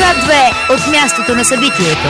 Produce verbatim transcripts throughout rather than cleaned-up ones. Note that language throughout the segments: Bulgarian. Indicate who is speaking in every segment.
Speaker 1: К две от мястото на събитието.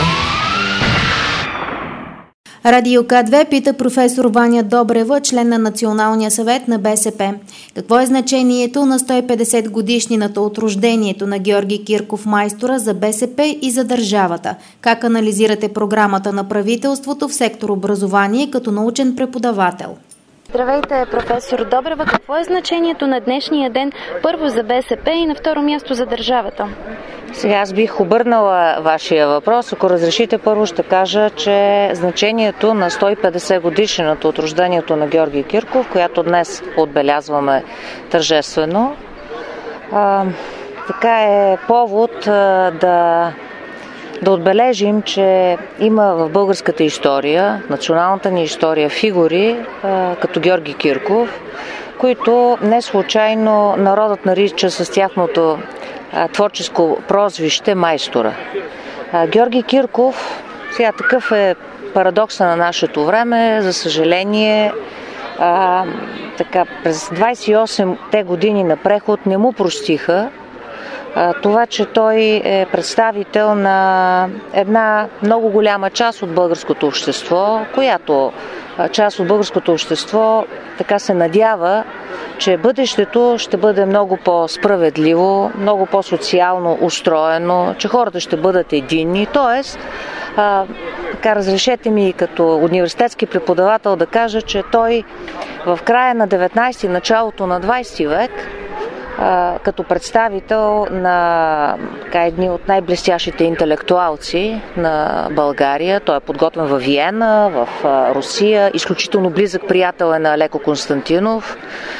Speaker 2: Радио К две пита професор Ваня Добрева, член на Националния съвет на БСП. Какво е значението на сто и петдесет годишнината от рождението на Георги Кирков майстора за БСП и за държавата? Как анализирате програмата на правителството в сектор образование като научен преподавател?
Speaker 3: Здравейте, професор Добрева. Какво е значението на днешния ден първо за БСП и на второ място за държавата?
Speaker 4: Сега аз бих обърнала вашия въпрос. Ако разрешите, първо ще кажа, че значението на сто и петдесет годишнината от рождението на Георги Кирков, която днес отбелязваме тържествено, а, така е повод а, да Да отбележим, че има в българската история, националната ни история, фигури а, като Георги Кирков, които не случайно народът нарича с тяхното а, творческо прозвище майстора. А, Георги Кирков, сега такъв е парадокса на нашето време, за съжаление, а, така, през двадесет и осемте години на преход не му простиха това, че той е представител на една много голяма част от българското общество, която част от българското общество така се надява, че бъдещето ще бъде много по-справедливо, много по-социално устроено, че хората ще бъдат единни. Тоест, а, така разрешете ми като университетски преподавател да кажа, че той в края на деветнадесети, началото на двадесети век, като представител на така, едни от най-блестящите интелектуалци на България. Той е подготвен във Виена, в Русия, изключително близък приятел е на Алеко Константинов.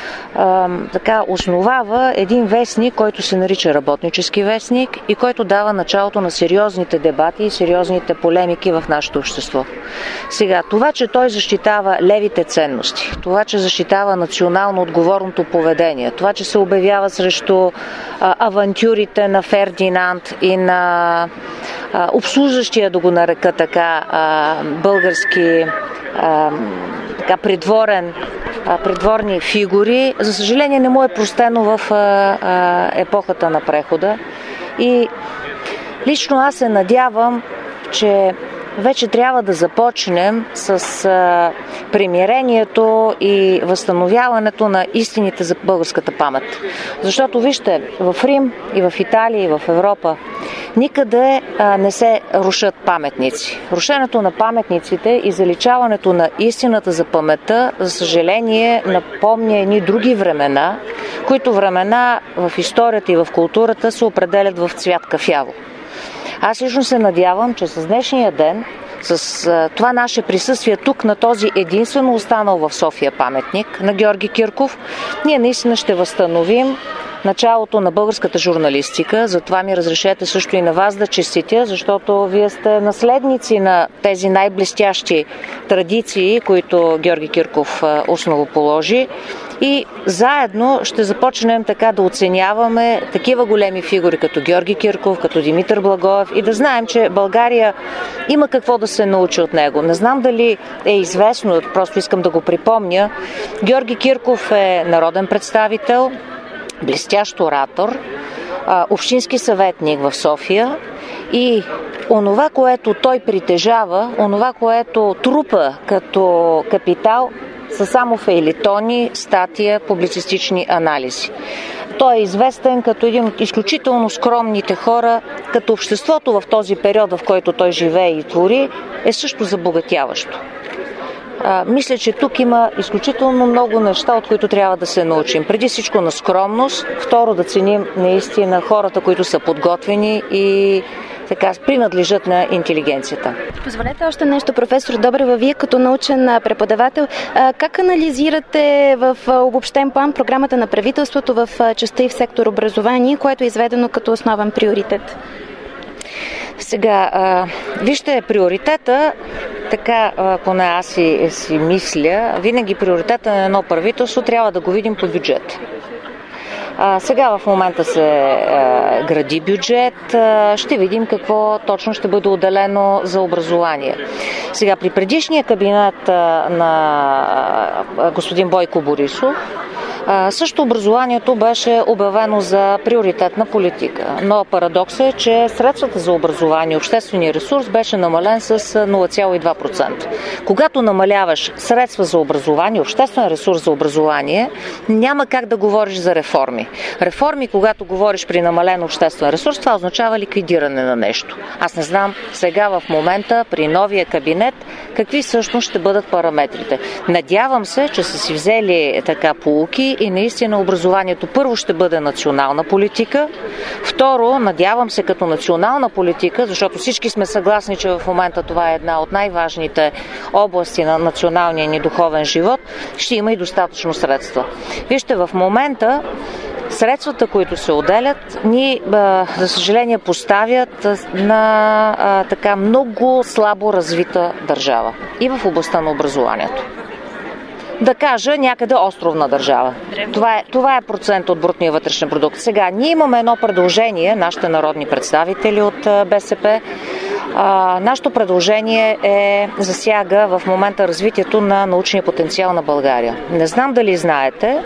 Speaker 4: Така основава един вестник, който се нарича Работнически вестник и който дава началото на сериозните дебати и сериозните полемики в нашето общество. Сега, това, че той защитава левите ценности, това, че защитава национално отговорното поведение, това, че се обявява срещу а, авантюрите на Фердинанд и на а, обслужващия, да го нарека така, а, български а, така, придворен придворни фигури, за съжаление не му е простено в а, а, епохата на прехода. И лично аз се надявам, че вече трябва да започнем с а, примирението и възстановяването на истините за българската памет. Защото вижте, в Рим и в Италия и в Европа никъде а, не се рушат паметници. Рушенето на паметниците и заличаването на истината за паметта, за съжаление, напомня едни други времена, които времена в историята и в културата се определят в цвят кафяво. Аз лично се надявам, че с днешния ден, с а, това наше присъствие тук на този единствено останал в София паметник на Георги Кирков, ние наистина ще възстановим началото на българската журналистика. Затова ми разрешете също и на вас да честитя, защото вие сте наследници на тези най-блестящи традиции, които Георги Кирков основоположи. И заедно ще започнем така да оценяваме такива големи фигури като Георги Кирков, като Димитър Благоев и да знаем, че България има какво да се научи от него. Не знам дали е известно, просто искам да го припомня. Георги Кирков е народен представител, блестящ оратор, общински съветник в София и онова, което той притежава, онова, което трупа като капитал, са само фейлетони, статия, публицистични анализи. Той е известен като един от изключително скромните хора, като обществото в този период, в който той живее и твори, е също забогатяващо. А, мисля, че тук има изключително много неща, от които трябва да се научим. Преди всичко на скромност, второ да ценим наистина хората, които са подготвени и така принадлежат на интелигенцията.
Speaker 3: Позволете още нещо, професор Добрева. Вие като научен преподавател, как анализирате в обобщен план програмата на правителството в частта и в сектор образование, което е изведено като основен приоритет?
Speaker 4: Сега, а, вижте, приоритета, така, поне аз си, си мисля, винаги приоритета на едно правителство трябва да го видим по бюджет. А, сега в момента се а, гради бюджет, а, ще видим какво точно ще бъде отделено за образование. Сега при предишния кабинет а, на а, господин Бойко Борисов, А, също образованието беше обявено за приоритетна политика, но парадоксът е, че средствата за образование, обществения ресурс беше намален с нула цяло и две процента. Когато намаляваш средства за образование, обществен ресурс за образование, няма как да говориш за реформи. Реформи, когато говориш при намален обществен ресурс, това означава ликвидиране на нещо. Аз не знам сега в момента при новия кабинет какви всъщност ще бъдат параметрите. Надявам се, че са си взели така поуки и наистина образованието първо ще бъде национална политика. Второ, надявам се като национална политика, защото всички сме съгласни, че в момента това е една от най-важните области на националния ни духовен живот, ще има и достатъчно средства. Вижте, в момента средствата, които се отделят, ни, за съжаление, поставят на а, така много слабо развита държава и в областта на образованието. Да кажа, някъде островна държава. Това е, това е процент от брутния вътрешен продукт. Сега, ние имаме едно предложение, нашите народни представители от БСП. А, нашето предложение е, засяга в момента развитието на научния потенциал на България. Не знам дали знаете,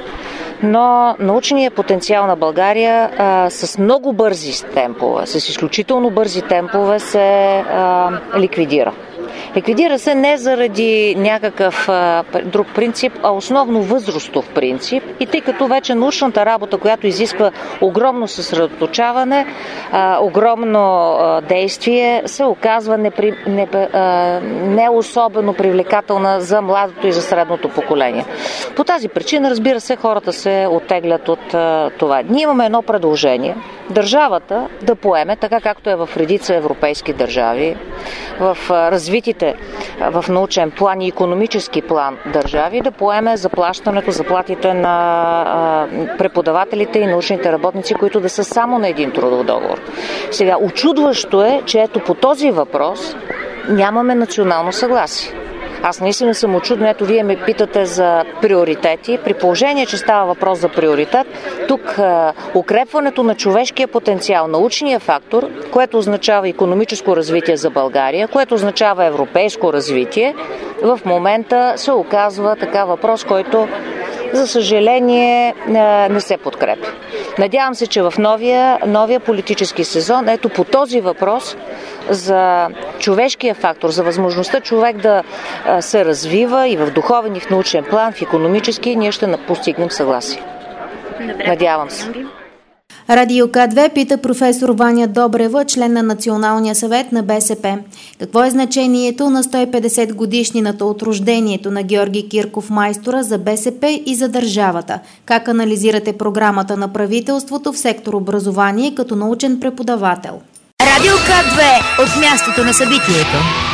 Speaker 4: но научният потенциал на България а, с много бързи темпове, с изключително бързи темпове се а, ликвидира. Ликвидира се не заради някакъв а, друг принцип, а основно възрастов принцип. И тъй като вече научната работа, която изисква огромно съсредоточаване, а, огромно а, действие, се оказва непри, не, а, не особено привлекателна за младото и за средното поколение. По тази причина, разбира се, хората се оттеглят от а, това. Ние имаме едно предложение. Държавата да поеме, така както е в редица европейски държави, в а, развитите в научен план и икономически план държави, да поеме заплащането, заплатите на а, преподавателите и научните работници, които да са само на един трудов договор. Сега, учудващо е, че ето по този въпрос нямаме национално съгласие. Аз наистина съм очудна, ето вие ме питате за приоритети. При положение, че става въпрос за приоритет, тук а, укрепването на човешкия потенциал, научния фактор, което означава икономическо развитие за България, което означава европейско развитие, в момента се оказва така въпрос, който за съжаление не се подкрепя. Надявам се, че в новия, новия политически сезон, ето по този въпрос за човешкия фактор, за възможността човек да се развива и в духовен, и в научен план, в икономически, ние ще постигнем съгласие. Добре. Надявам се.
Speaker 2: Радио К две пита професор Ваня Добрева, член на Националния съвет на БСП. Какво е значението на сто и петдесет годишнината от рождението на Георги Кирков Майстора за БСП и за държавата? Как анализирате програмата на правителството в сектор образование като научен преподавател?
Speaker 1: Радио К две от мястото на събитието.